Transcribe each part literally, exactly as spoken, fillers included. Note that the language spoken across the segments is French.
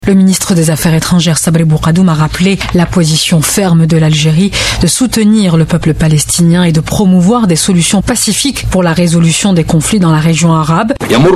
Le ministre des Affaires étrangères Sabri Bourgadoum a rappelé la position ferme de l'Algérie de soutenir le peuple palestinien et de promouvoir des solutions pacifiques pour la résolution des conflits dans la région arabe.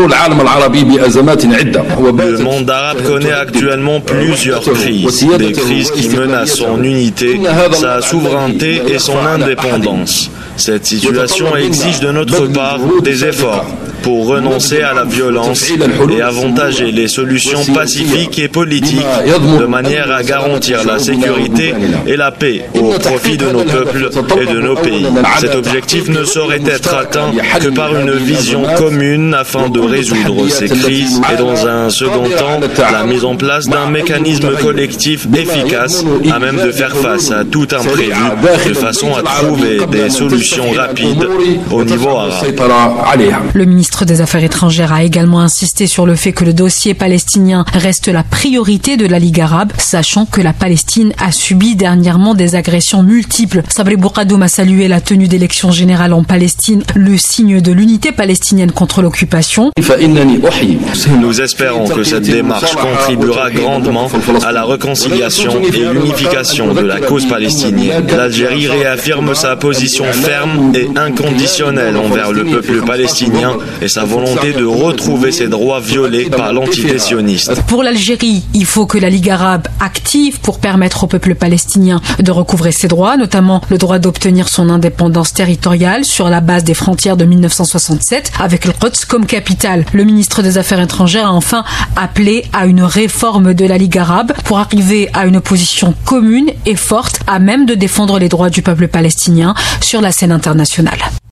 Le monde arabe connaît actuellement plusieurs crises, des crises qui menacent son unité, sa souveraineté et son indépendance. Cette situation exige de notre part des efforts pour renoncer à la violence et avantager les solutions pacifiques et politiques de manière à garantir la sécurité et la paix au profit de nos peuples et de nos pays. Cet objectif ne saurait être atteint que par une vision commune afin de résoudre ces crises et dans un second temps, la mise en place d'un mécanisme collectif efficace à même de faire face à tout imprévu de façon à trouver des solutions rapides au niveau arabe. Le ministre des Affaires étrangères a également insisté sur le fait que le dossier palestinien reste la priorité de la Ligue arabe, sachant que la Palestine a subi dernièrement des agressions multiples. Sabri Bourgadoum a salué la tenue d'élections générales en Palestine, le signe de l'unité palestinienne contre l'occupation. Nous espérons que cette démarche contribuera grandement à la réconciliation et l'unification de la cause palestinienne. L'Algérie réaffirme sa position ferme et inconditionnelle envers le peuple palestinien et sa volonté de retrouver ses droits violés par l'entité sioniste. Pour l'Algérie, il faut que la Ligue arabe active pour permettre au peuple palestinien de recouvrer ses droits, notamment le droit d'obtenir son indépendance territoriale sur la base des frontières de mille neuf cent soixante-sept avec le Quds comme capitale. Le ministre des Affaires étrangères a enfin appelé à une réforme de la Ligue arabe pour arriver à une position commune et forte à même de défendre les droits du peuple palestinien sur la scène internationale.